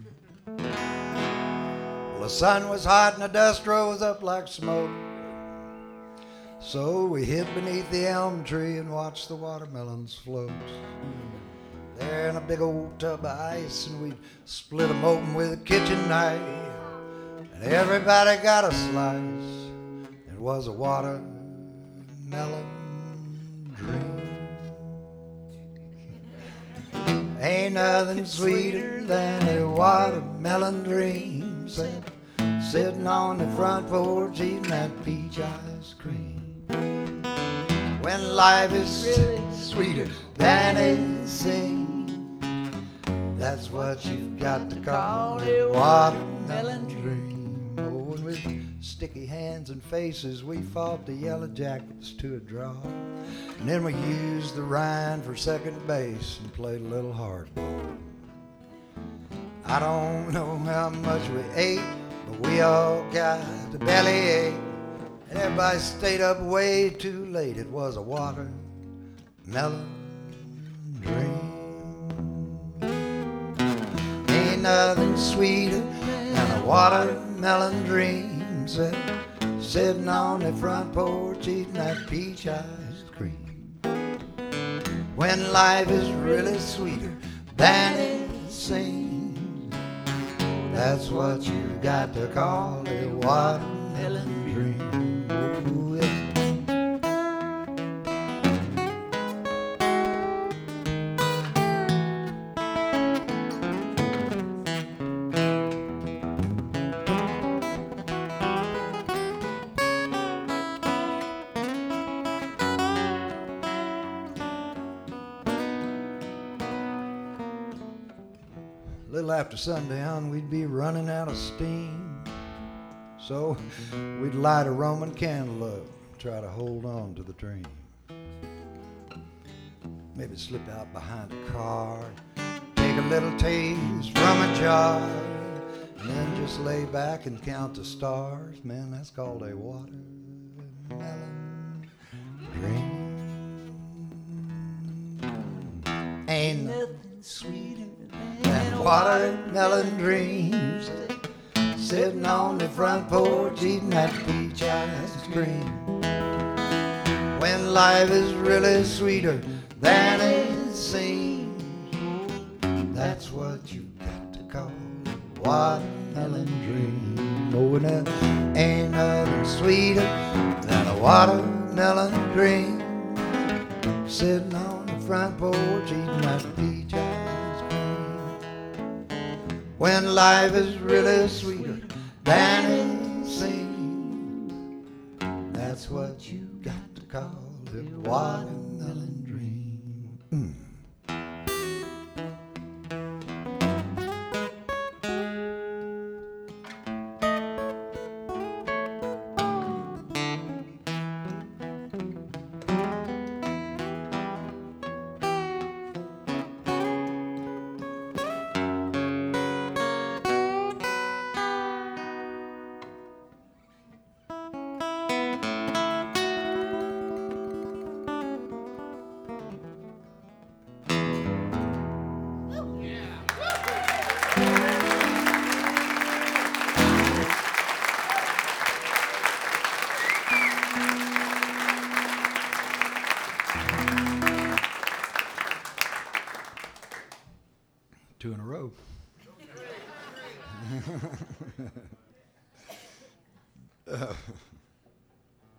Well, the sun was hot and the dust rose up like smoke. So we hid beneath the elm tree and watched the watermelons float. There in a big old tub of ice, and we'd split them open with a kitchen knife. And everybody got a slice. It was a watermelon dream. Ain't nothing sweeter than a watermelon dream, said, sitting on the front porch eating that peach ice cream. When life is really sweeter than a sing, that's what you've got to call a watermelon dream. Oh, and with sticky hands and faces we fought the yellow jackets to a draw. And then we used the Rhine for second base and played a little hardball. I don't know how much we ate, but we all got the bellyache. And everybody stayed up way too late. It was a watermelon dream. Ain't nothing sweeter than a watermelon dream, said, sitting on the front porch eating that peach ice cream. When life is really sweeter than it seems, that's what you got to call a watermelon dream. Ooh, yeah. A little after sundown, we'd be running out of steam. So we'd light a Roman candle up, try to hold on to the dream. Maybe slip out behind a car, take a little taste from a jar, and then just lay back and count the stars. Man, that's called a watermelon dream. Ain't nothing sweeter than watermelon dreams, sitting on the front porch eating that peach ice cream. When life is really sweeter than it seems, that's what you got to call a watermelon dream. Oh, and there ain't nothing sweeter than a watermelon dream, sitting on the front porch eating that peach ice cream. When life is really sweeter than it seems, that's what you got to call a watermelon dream. Two in a row.